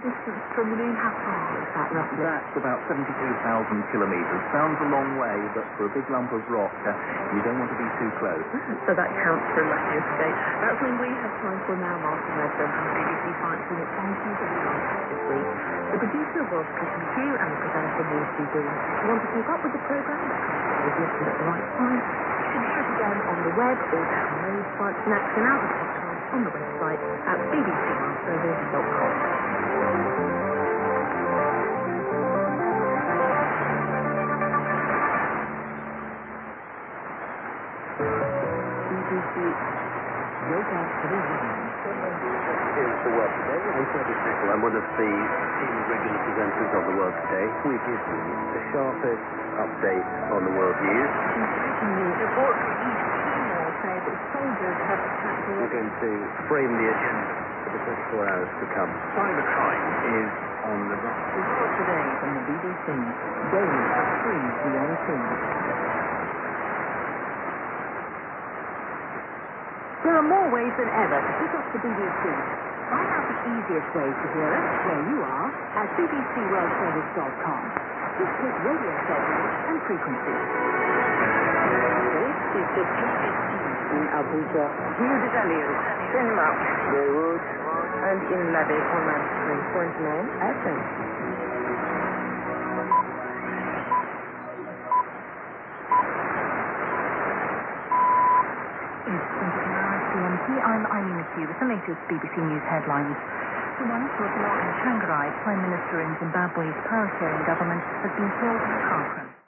distance from the moon? How far is that roughly? That's about 72,000 kilometres. Sounds a long way, but for a big lump of rock, you don't want to be too close. So that counts for a lucky escape. That's when we have time for now, Martin Redfern from the BBC Science Unit. Thank you for being on this week. The producer was Christian Hugh and the presenter was Susie. If you want to keep up with the programme, that comes always listed at the right time. You can hear it again on the web or download Science in Action out of podcast on the website at bbcworldservice.com. BBC Wake Up to the World. Here's the World Today. I'm Toby Tickle. I'm one of the team's regular presenters of the World Today. We give you the sharpest update on the world news. Reports from East Timor say that soldiers have attacked the We're going to frame the agenda for the 24 hours to come. Cybercrime is on the rise. The World Today from the BBC. Daily at 3 GMT. There are more ways than ever to pick up the BBC. Find out the easiest way to hear us where you are at bbcworldservice.com. Just click radio service and frequency. This is the BBC in Abuja, New Delhi, Denmark, Beirut, and in Lade on 93.9 FM. I'm Eileen McHugh with the latest BBC News headlines. The wife of Lauren Changarai, Prime Minister in Zimbabwe's power-sharing government, has been killed in a car crash.